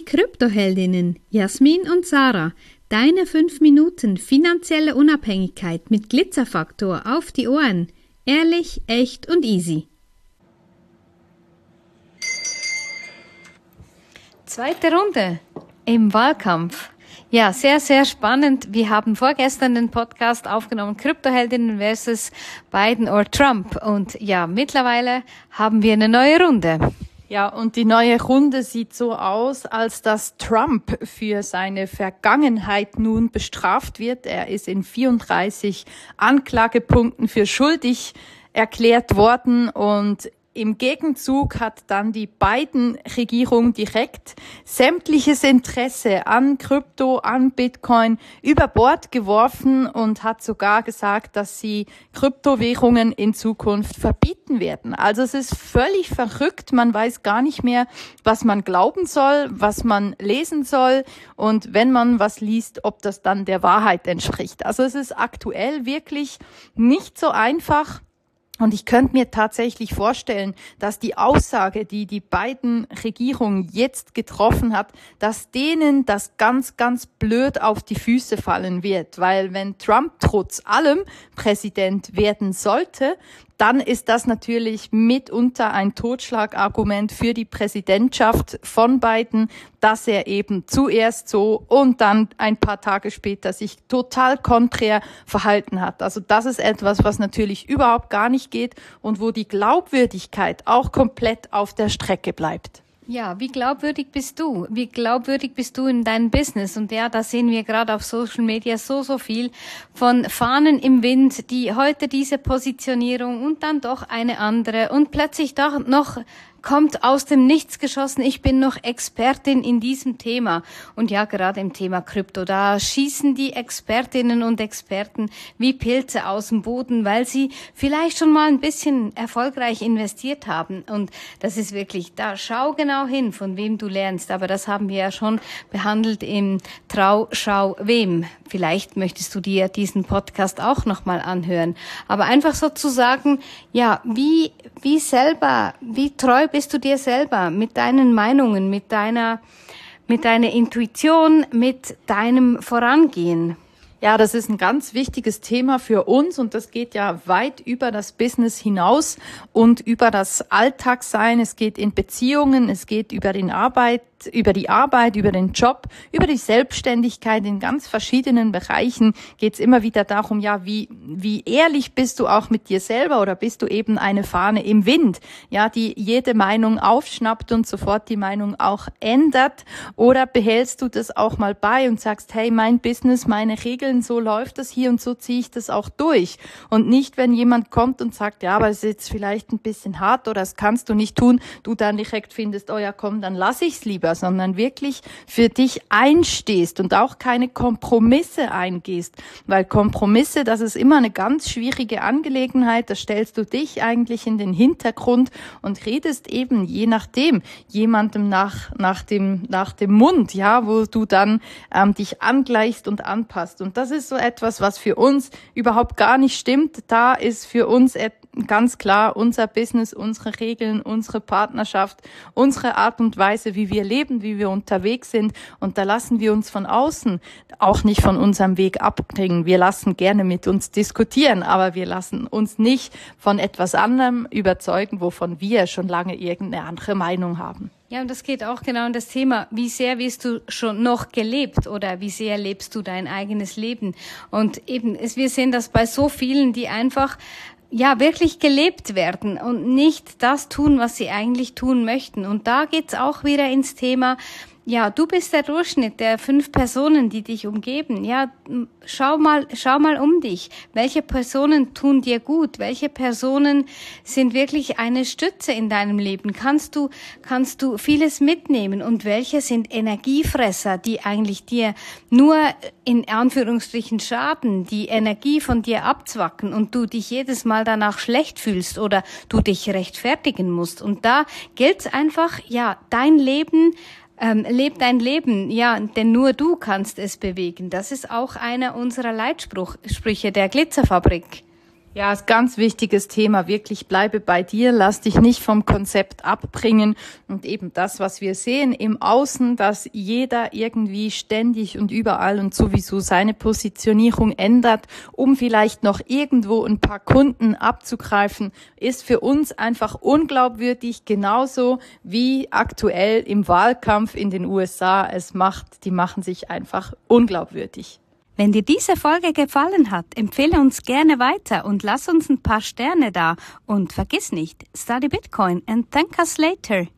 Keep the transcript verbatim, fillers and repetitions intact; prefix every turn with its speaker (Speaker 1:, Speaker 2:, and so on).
Speaker 1: Kryptoheldinnen Jasmin und Sarah, deine fünf Minuten finanzielle Unabhängigkeit mit Glitzerfaktor auf die Ohren. Ehrlich, echt und easy. Zweite Runde im Wahlkampf. Ja, sehr, sehr spannend. Wir haben vorgestern den Podcast aufgenommen, Kryptoheldinnen versus Biden or Trump. Und ja, mittlerweile haben wir eine neue Runde.
Speaker 2: Ja, und die neue Runde sieht so aus, als dass Trump für seine Vergangenheit nun bestraft wird. Er ist in vierunddreißig Anklagepunkten für schuldig erklärt worden und im Gegenzug hat dann die Biden-Regierung direkt sämtliches Interesse an Krypto, an Bitcoin über Bord geworfen und hat sogar gesagt, dass sie Kryptowährungen in Zukunft verbieten werden. Also es ist völlig verrückt. Man weiß gar nicht mehr, was man glauben soll, was man lesen soll und wenn man was liest, ob das dann der Wahrheit entspricht. Also es ist aktuell wirklich nicht so einfach. Und ich könnte mir tatsächlich vorstellen, dass die Aussage, die die beiden Regierungen jetzt getroffen hat, dass denen das ganz, ganz blöd auf die Füße fallen wird. Weil wenn Trump trotz allem Präsident werden sollte, dann ist das natürlich mitunter ein Totschlagargument für die Präsidentschaft von Biden, dass er eben zuerst so und dann ein paar Tage später sich total konträr verhalten hat. Also das ist etwas, was natürlich überhaupt gar nicht geht und wo die Glaubwürdigkeit auch komplett auf der Strecke bleibt.
Speaker 1: Ja, wie glaubwürdig bist du? Wie glaubwürdig bist du in deinem Business? Und ja, da sehen wir gerade auf Social Media so, so viel von Fahnen im Wind, die heute diese Positionierung und dann doch eine andere und plötzlich doch noch kommt aus dem Nichts geschossen, ich bin noch Expertin in diesem Thema. Und ja, gerade im Thema Krypto, da schießen die Expertinnen und Experten wie Pilze aus dem Boden, weil sie vielleicht schon mal ein bisschen erfolgreich investiert haben. Und das ist wirklich, da schau genau hin, von wem du lernst. Aber das haben wir ja schon behandelt im Trau, Schau, Wem. Vielleicht möchtest du dir diesen Podcast auch nochmal anhören. Aber einfach so zu sagen, ja, wie, wie selber, wie treu bist du dir selber mit deinen Meinungen, mit deiner, mit deiner Intuition, mit deinem Vorangehen?
Speaker 2: Ja, das ist ein ganz wichtiges Thema für uns und das geht ja weit über das Business hinaus und über das Alltagssein. Es geht in Beziehungen, es geht über den Arbeit, über die Arbeit, über den Job, über die Selbstständigkeit. In ganz verschiedenen Bereichen geht es immer wieder darum, ja, wie wie ehrlich bist du auch mit dir selber oder bist du eben eine Fahne im Wind, ja, die jede Meinung aufschnappt und sofort die Meinung auch ändert, oder behältst du das auch mal bei und sagst, hey, mein Business, meine Regeln, so läuft das hier und so ziehe ich das auch durch. Und nicht, wenn jemand kommt und sagt, ja, aber es ist jetzt vielleicht ein bisschen hart oder das kannst du nicht tun, du dann direkt findest, oh ja, komm, dann lass ich's lieber, sondern wirklich für dich einstehst und auch keine Kompromisse eingehst, weil Kompromisse, das ist immer eine ganz schwierige Angelegenheit, da stellst du dich eigentlich in den Hintergrund und redest eben je nachdem jemandem nach nach dem nach dem Mund, ja, wo du dann ähm, dich angleichst und anpasst. Und das ist so etwas, was für uns überhaupt gar nicht stimmt. Da ist für uns ganz klar unser Business, unsere Regeln, unsere Partnerschaft, unsere Art und Weise, wie wir leben, wie wir unterwegs sind. Und da lassen wir uns von außen auch nicht von unserem Weg abbringen. Wir lassen gerne mit uns diskutieren, aber wir lassen uns nicht von etwas anderem überzeugen, wovon wir schon lange irgendeine andere Meinung haben.
Speaker 1: Ja, und das geht auch genau um das Thema, wie sehr wirst du schon noch gelebt oder wie sehr lebst du dein eigenes Leben? Und eben, es, wir sehen das bei so vielen, die einfach ja wirklich gelebt werden und nicht das tun, was sie eigentlich tun möchten. Und da geht's auch wieder ins Thema, ja, du bist der Durchschnitt der fünf Personen, die dich umgeben. Ja, schau mal, schau mal um dich. Welche Personen tun dir gut? Welche Personen sind wirklich eine Stütze in deinem Leben? Kannst du, kannst du vieles mitnehmen? Und welche sind Energiefresser, die eigentlich dir nur in Anführungsstrichen schaden, die Energie von dir abzwacken und du dich jedes Mal danach schlecht fühlst oder du dich rechtfertigen musst? Und da gilt es einfach, ja, dein Leben Ähm, leb dein Leben, ja, denn nur du kannst es bewegen. Das ist auch einer unserer Leitsprüche der Glitzerfabrik.
Speaker 2: Ja, ist ganz wichtiges Thema. Wirklich, bleibe bei dir, lass dich nicht vom Konzept abbringen. Und eben das, was wir sehen im Außen, dass jeder irgendwie ständig und überall und sowieso seine Positionierung ändert, um vielleicht noch irgendwo ein paar Kunden abzugreifen, ist für uns einfach unglaubwürdig, genauso wie aktuell im Wahlkampf in den U S A es macht. Die machen sich einfach unglaubwürdig.
Speaker 3: Wenn dir diese Folge gefallen hat, empfehle uns gerne weiter und lass uns ein paar Sterne da. Und vergiss nicht, study Bitcoin and thank us later.